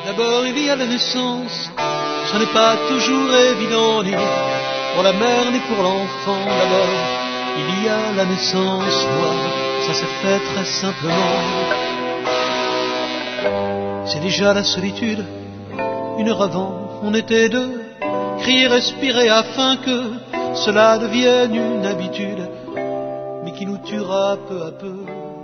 D'abord il y a la naissance, ce n'est pas toujours évident ni pour la mère ni pour l'enfant. D'abord il y a la naissance, moi ça s'est fait très simplement. C'est déjà la solitude, une heure avant on était deux, crier, respirer afin que cela devienne une habitude, mais qui nous tuera peu à peu.